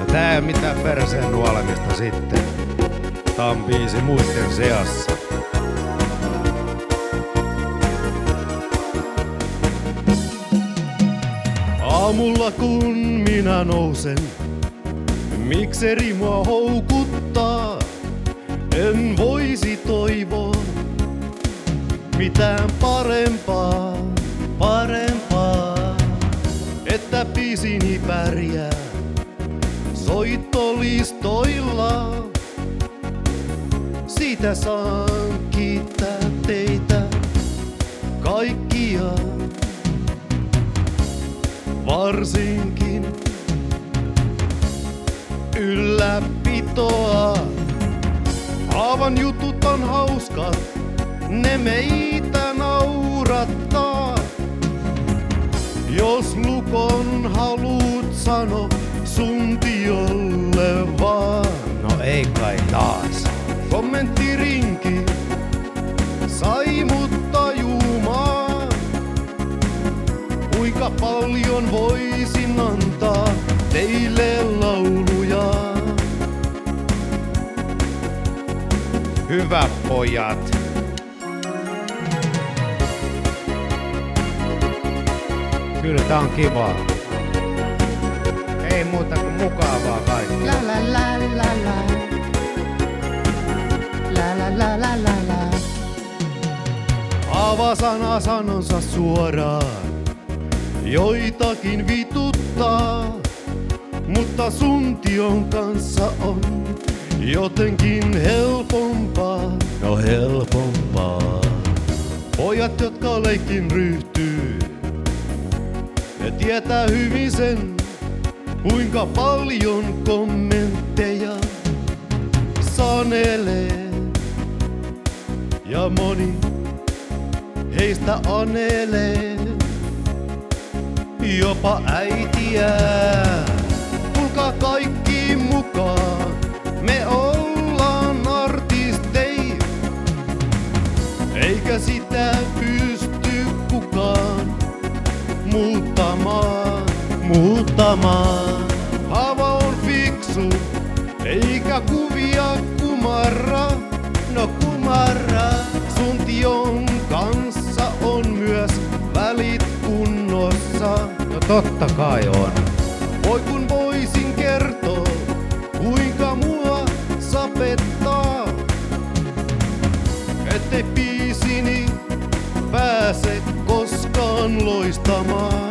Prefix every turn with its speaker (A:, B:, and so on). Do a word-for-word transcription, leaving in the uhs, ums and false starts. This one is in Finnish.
A: Tää ei oo mitään perseen nuolemista sitten. Tää on biisi muiden seassa. Aamulla kun minä nousen, mikseri mua houkuttaa. En voisi toivoa mitään parempaa, parempaa, että biisini pärjää soittolistoilla. Siitä saan kiittää teitä kaikkia, varsinkin ylläpitoa. Aavan jutut on hauskat, ne meitä naurattaa. Jos lukon haluut sano suntiolle vaan.
B: No ei kai taas.
A: Kommenttirinki sai mut tajumaan, kuinka paljon voisin antaa teille lauluja.
B: Hyvä pojat. Kyllä tää on kivaa. Ei muuta kuin mukavaa kaikki.
C: La la la la la. La la la la la la.
A: Avasana sanonsa suoraan, joitakin vituttaa, mutta suntion kanssa on jotenkin helpompaa, no helpompaa. Pojat, jotka leikkin ryhtyy, ne tietää hyvin sen, kuinka paljon kommentteja sanelee. Ja moni heistä anelee, jopa äitiä. Tulkaa kaikki mukaan, me ollaan artistei, eikä sitä pysty kukaan muuttamaan, muuttamaan. Haava on fiksu, eikä kuvia kumarra, no kumarra. Suntion kanssa on myös välit kunnossa.
B: No totta kai on.
A: Voi kun voisin kertoa, kuinka mua sapettaa, ettei biisini pääse koskaan loistamaan.